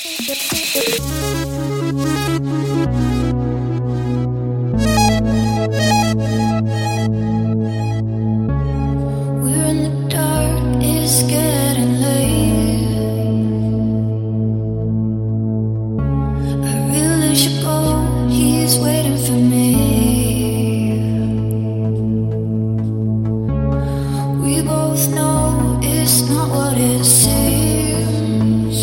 We're in the dark, it's getting late. I really should go, he's waiting for me. We both know it's not what it seems.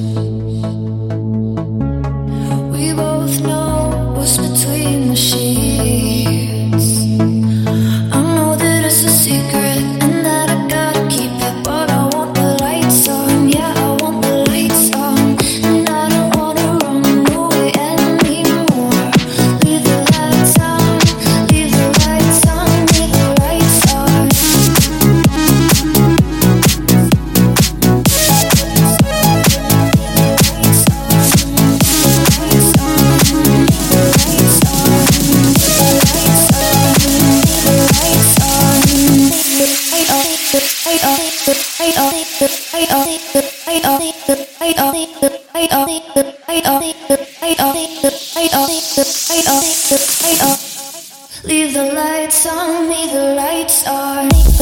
We both know what's between the sheets. I know that it's a secret and that I gotta keep it, but I want the lights on, yeah, I want the lights on. And I don't wanna run away anymore. Leave the lights on, leave the lights on, leave the lights on. Leave the lights on, leave the lights on.